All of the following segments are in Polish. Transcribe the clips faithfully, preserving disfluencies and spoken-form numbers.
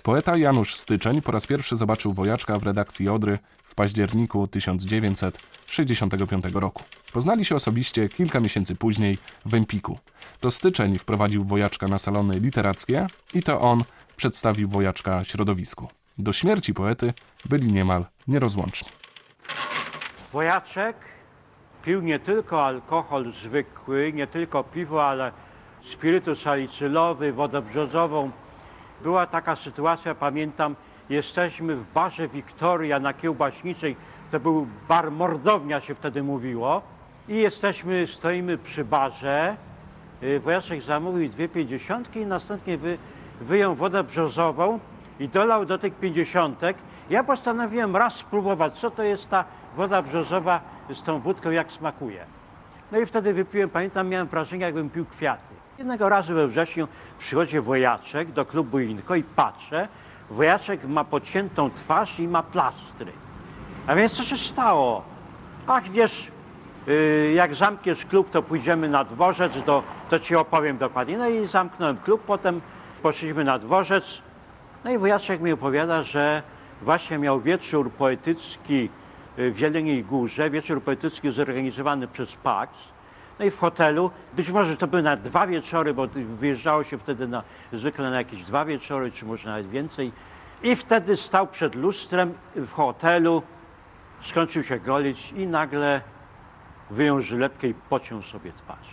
Poeta Janusz Styczeń po raz pierwszy zobaczył Wojaczka w redakcji Odry w październiku tysiąc dziewięćset sześćdziesiątego piątego roku. Poznali się osobiście kilka miesięcy później w Empiku. To Styczeń wprowadził Wojaczka na salony literackie i to on przedstawił Wojaczka środowisku. Do śmierci poety byli niemal nierozłączni. Wojaczek pił nie tylko alkohol zwykły, nie tylko piwo, ale spirytus salicylowy, wodę brzozową. Była taka sytuacja, pamiętam, jesteśmy w barze Wiktoria na Kiełbaśniczej, to był bar Mordownia się wtedy mówiło, i jesteśmy, stoimy przy barze, Wojaczek zamówił dwie pięćdziesiątki i następnie wy, wyjął wodę brzozową i dolał do tych pięćdziesiątek. Ja postanowiłem raz spróbować, co to jest ta woda brzozowa z tą wódką, jak smakuje. No i wtedy wypiłem, pamiętam, miałem wrażenie, jakbym pił kwiaty. Jednego razu we wrześniu przychodzi Wojaczek do klubu Inko i patrzę, Wojaczek ma podciętą twarz i ma plastry. A więc co się stało? Ach, wiesz, yy, jak zamkniesz klub, to pójdziemy na dworzec, do, to ci opowiem dokładnie. No i zamknąłem klub, potem poszliśmy na dworzec. No i Wojaczek mi opowiada, że właśnie miał wieczór poetycki w Jeleniej Górze, wieczór poetycki zorganizowany przez Pax. No i w hotelu, być może to były na dwa wieczory, bo wyjeżdżało się wtedy na, zwykle na jakieś dwa wieczory, czy może nawet więcej. I wtedy stał przed lustrem w hotelu, skończył się golić i nagle wyjął żyletkę i pociął sobie twarz.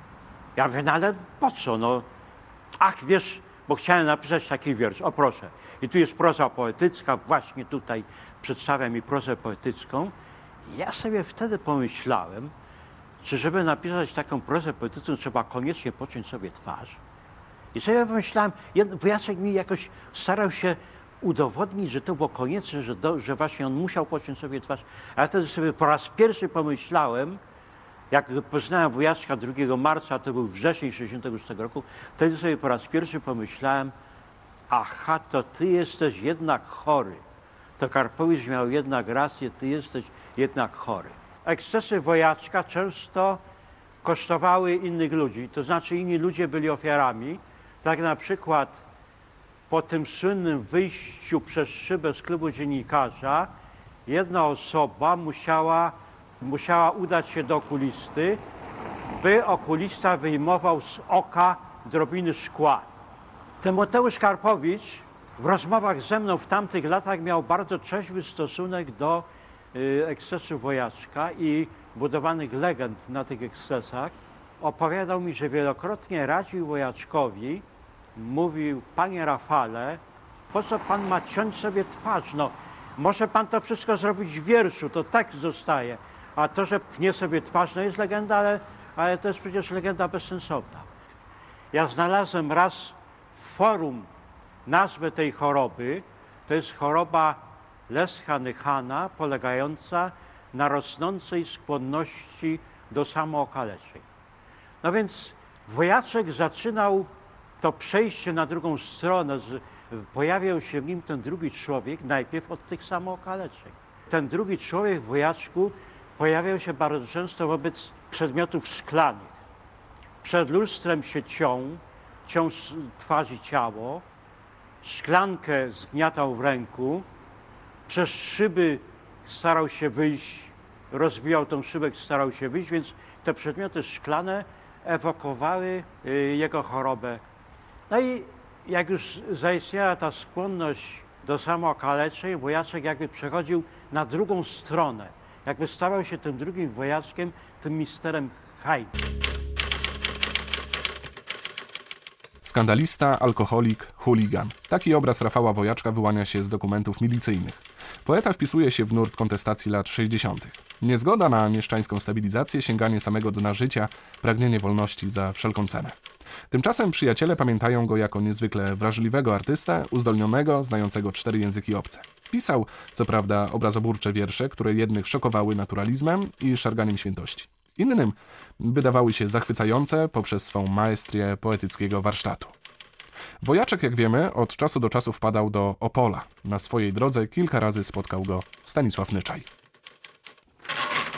Ja mówię, no ale po co? No, ach, wiesz, bo chciałem napisać taki wiersz. O proszę. I tu jest proza poetycka, właśnie tutaj przedstawia mi prozę poetycką. I ja sobie wtedy pomyślałem, czy żeby napisać taką prozę poetycką, trzeba koniecznie pociąć sobie twarz. I sobie pomyślałem, Wojaczek mi jakoś starał się udowodnić, że to było konieczne, że, do, że właśnie on musiał pociąć sobie twarz. A ja wtedy sobie po raz pierwszy pomyślałem, jak poznałem Wojaczka drugiego marca, to był wrzesień sześćdziesiątego szóstego roku, wtedy sobie po raz pierwszy pomyślałem, aha, to ty jesteś jednak chory. To Karpowicz miał jednak rację, ty jesteś jednak chory. Ekscesy Wojaczka często kosztowały innych ludzi, to znaczy inni ludzie byli ofiarami. Tak na przykład po tym słynnym wyjściu przez szybę z klubu dziennikarza jedna osoba musiała, musiała udać się do okulisty, by okulista wyjmował z oka drobiny szkła. Tymoteusz Karpowicz w rozmowach ze mną w tamtych latach miał bardzo trzeźwy stosunek do y, ekscesów Wojaczka i budowanych legend na tych ekscesach. Opowiadał mi, że wielokrotnie radził Wojaczkowi, mówił, panie Rafale, po co pan ma ciąć sobie twarz? No, może pan to wszystko zrobić w wierszu, to tak zostaje. A to, że tnie sobie twarz, no jest legenda, ale, ale to jest przecież legenda bezsensowna. Ja znalazłem raz w forum nazwę tej choroby. To jest choroba Lesch-Nychana, polegająca na rosnącej skłonności do samookaleczeń. No więc Wojaczek zaczynał to przejście na drugą stronę, pojawiał się w nim ten drugi człowiek, najpierw od tych samookaleczeń. Ten drugi człowiek w Wojaczku pojawiał się bardzo często wobec przedmiotów szklanych. Przed lustrem się ciął, ciął twarz i ciało, szklankę zgniatał w ręku, przez szyby starał się wyjść, rozbijał tą szybę, starał się wyjść, więc te przedmioty szklane ewokowały jego chorobę. No i jak już zaistniała ta skłonność do samookaleczeń, Wojaczek jakby przechodził na drugą stronę. Jakby stawał się tym drugim Wojaczkiem, tym misterem Hyde. Skandalista, alkoholik, chuligan. Taki obraz Rafała Wojaczka wyłania się z dokumentów milicyjnych. Poeta wpisuje się w nurt kontestacji lat sześćdziesiątych. Niezgoda na mieszczańską stabilizację, sięganie samego dna życia, pragnienie wolności za wszelką cenę. Tymczasem przyjaciele pamiętają go jako niezwykle wrażliwego artystę, uzdolnionego, znającego cztery języki obce. Pisał, co prawda, obrazoburcze wiersze, które jednych szokowały naturalizmem i szarganiem świętości. Innym wydawały się zachwycające poprzez swą maestrię poetyckiego warsztatu. Wojaczek, jak wiemy, od czasu do czasu wpadał do Opola. Na swojej drodze kilka razy spotkał go Stanisław Nyczaj.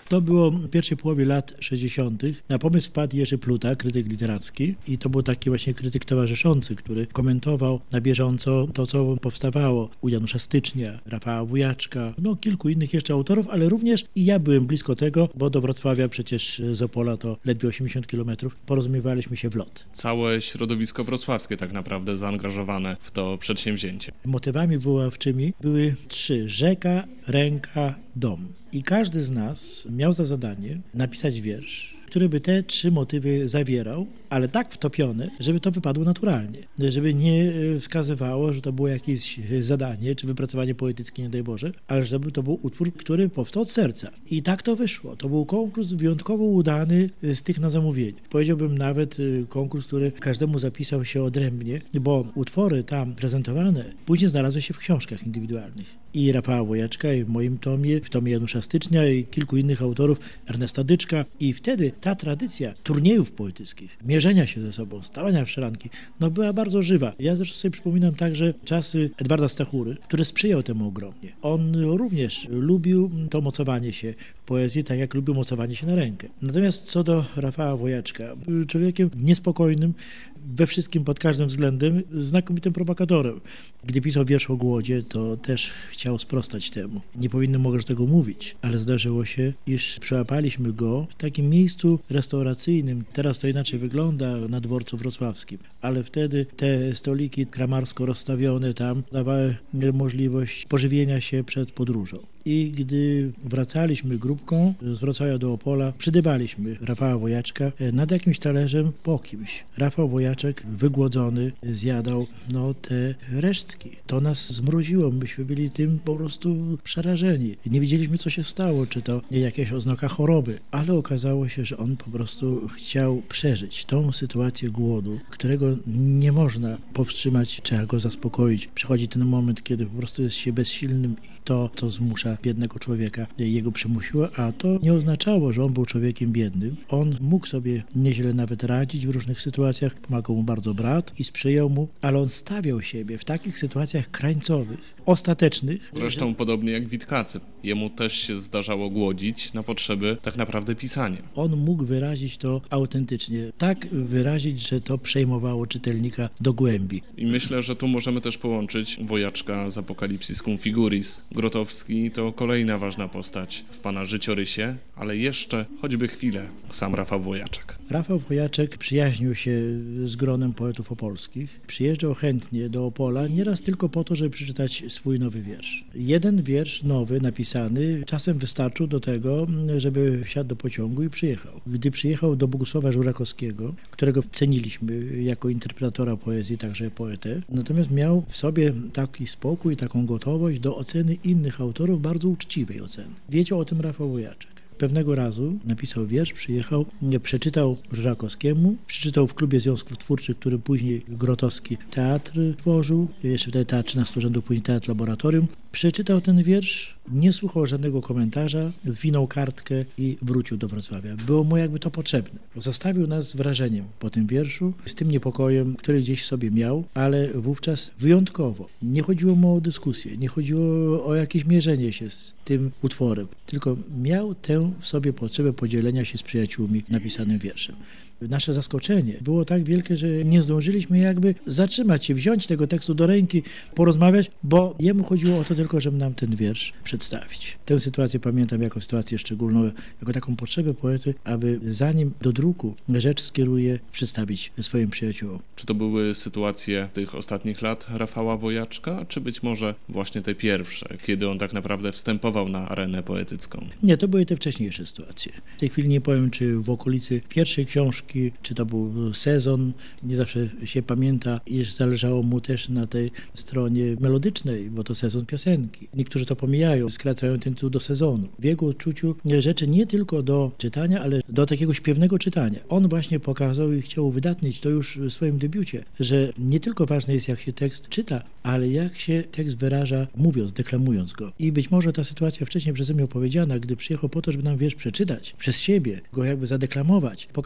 To było w pierwszej połowie lat sześćdziesiątych. Na pomysł wpadł Jerzy Pluta, krytyk literacki, i to był taki właśnie krytyk towarzyszący, który komentował na bieżąco to, co powstawało u Janusza Stycznia, Rafała Wojaczka, no kilku innych jeszcze autorów, ale również i ja byłem blisko tego, bo do Wrocławia przecież z Opola to ledwie osiemdziesiąt kilometrów, porozumiewaliśmy się w lot. Całe środowisko wrocławskie tak naprawdę zaangażowane w to przedsięwzięcie. Motywami wywoławczymi były trzy: rzeka, ręka, dom. I każdy z nas miał za zadanie napisać wiersz, który by te trzy motywy zawierał, ale tak wtopione, żeby to wypadło naturalnie. Żeby nie wskazywało, że to było jakieś zadanie, czy wypracowanie poetyckie, nie daj Boże, ale żeby to był utwór, który powstał od serca. I tak to wyszło. To był konkurs wyjątkowo udany z tych na zamówienie. Powiedziałbym nawet konkurs, który każdemu zapisał się odrębnie, bo utwory tam prezentowane później znalazły się w książkach indywidualnych. I Rafała Wojaczka, i w moim tomie, w tomie Janusza Stycznia, i kilku innych autorów, Ernesta Dyczka. I wtedy ta tradycja turniejów poetyckich, mierzenia się ze sobą, stawania w szranki, no była bardzo żywa. Ja zresztą sobie przypominam także czasy Edwarda Stachury, który sprzyjał temu ogromnie. On również lubił to mocowanie się w poezji, tak jak lubił mocowanie się na rękę. Natomiast co do Rafała Wojaczka, był człowiekiem niespokojnym, we wszystkim pod każdym względem, znakomitym prowokatorem. Gdy pisał wiersz o głodzie, to też chciał sprostać temu. Nie powinno może tego mówić, ale zdarzyło się, iż przełapaliśmy go w takim miejscu restauracyjnym. Teraz to inaczej wygląda na dworcu wrocławskim, ale wtedy te stoliki kramarsko rozstawione tam dawały możliwość pożywienia się przed podróżą. I gdy wracaliśmy grupką z Wrocławia do Opola, przydybaliśmy Rafała Wojaczka nad jakimś talerzem po kimś. Rafał Wojaczek wygłodzony zjadał no te resztki. To nas zmroziło, myśmy byli tym po prostu przerażeni. Nie wiedzieliśmy, co się stało, czy to nie jakaś oznaka choroby, ale okazało się, że on po prostu chciał przeżyć tą sytuację głodu, którego nie można powstrzymać, trzeba go zaspokoić. Przychodzi ten moment, kiedy po prostu jest się bezsilnym i to, co zmusza biednego człowieka, jego przymusiło, a to nie oznaczało, że on był człowiekiem biednym. On mógł sobie nieźle nawet radzić w różnych sytuacjach, pomagał mu bardzo brat i sprzyjał mu, ale on stawiał siebie w takich sytuacjach krańcowych, ostatecznych. Zresztą podobnie jak Witkacy. Jemu też się zdarzało głodzić na potrzeby tak naprawdę pisania. On mógł wyrazić to autentycznie, tak wyrazić, że to przejmowało czytelnika do głębi. I myślę, że tu możemy też połączyć Wojaczka z Apokalipsis cum figuris. Grotowski to kolejna ważna postać w pana życiorysie, ale jeszcze choćby chwilę sam Rafał Wojaczek. Rafał Wojaczek przyjaźnił się z gronem poetów opolskich. Przyjeżdżał chętnie do Opola, nieraz tylko po to, żeby przeczytać swój nowy wiersz. Jeden wiersz nowy, napisany, czasem wystarczył do tego, żeby wsiadł do pociągu i przyjechał. Gdy przyjechał do Bogusława Żurakowskiego, którego ceniliśmy jako interpretatora poezji, także poetę, natomiast miał w sobie taki spokój, taką gotowość do oceny innych autorów, bardzo uczciwej oceny. Wiedział o tym Rafał Wojaczek. Pewnego razu napisał wiersz, przyjechał, przeczytał Żurakowskiemu, przeczytał w Klubie Związków Twórczych, który później Grotowski teatr tworzył, jeszcze wtedy Teatr trzynastu Rzędów, później Teatr Laboratorium. Przeczytał ten wiersz, nie słuchał żadnego komentarza, zwinął kartkę i wrócił do Wrocławia. Było mu jakby to potrzebne. Zostawił nas z wrażeniem po tym wierszu, z tym niepokojem, który gdzieś w sobie miał, ale wówczas wyjątkowo. Nie chodziło mu o dyskusję, nie chodziło o jakieś mierzenie się z tym utworem, tylko miał tę w sobie potrzebę podzielenia się z przyjaciółmi napisanym wierszem. Nasze zaskoczenie było tak wielkie, że nie zdążyliśmy jakby zatrzymać się, wziąć tego tekstu do ręki, porozmawiać, bo jemu chodziło o to tylko, żeby nam ten wiersz przedstawić. Tę sytuację pamiętam jako sytuację szczególną, jako taką potrzebę poety, aby zanim do druku rzecz skieruje, przedstawić swoim przyjaciołom. Czy to były sytuacje tych ostatnich lat Rafała Wojaczka, czy być może właśnie te pierwsze, kiedy on tak naprawdę wstępował na arenę poetycką? Nie, to były te wcześniejsze sytuacje. W tej chwili nie powiem, czy w okolicy pierwszej książki, czy to był sezon. Nie zawsze się pamięta, iż zależało mu też na tej stronie melodycznej, bo to sezon piosenki. Niektórzy to pomijają, skracają ten tytuł do sezonu. W jego odczuciu rzeczy nie tylko do czytania, ale do takiego śpiewnego czytania. On właśnie pokazał i chciał uwydatnić to już w swoim debiucie, że nie tylko ważne jest, jak się tekst czyta, ale jak się tekst wyraża, mówiąc, deklamując go. I być może ta sytuacja wcześniej przeze mnie opowiedziana, gdy przyjechał po to, żeby nam wiersz przeczytać, przez siebie go jakby zadeklamować, pokazuje, że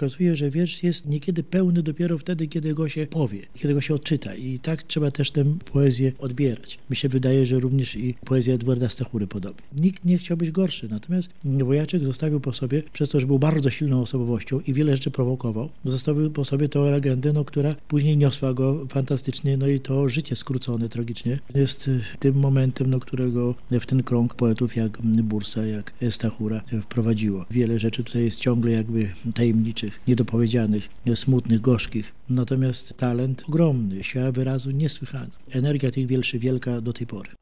że wiersz jest niekiedy pełny dopiero wtedy, kiedy go się powie, kiedy go się odczyta i tak trzeba też tę poezję odbierać. Mi się wydaje, że również i poezja Edwarda Stachury podobnie. Nikt nie chciał być gorszy, natomiast Wojaczek zostawił po sobie, przez to, że był bardzo silną osobowością i wiele rzeczy prowokował, zostawił po sobie tą legendę, no, która później niosła go fantastycznie, no i to życie skrócone tragicznie jest tym momentem, no, którego w ten krąg poetów jak Bursa, jak Stachura wprowadziło. Wiele rzeczy tutaj jest ciągle jakby tajemniczych, niedopowiedzianych, smutnych, gorzkich. Natomiast talent ogromny, siła wyrazu niesłychana. Energia tych wierszy wielka do tej pory.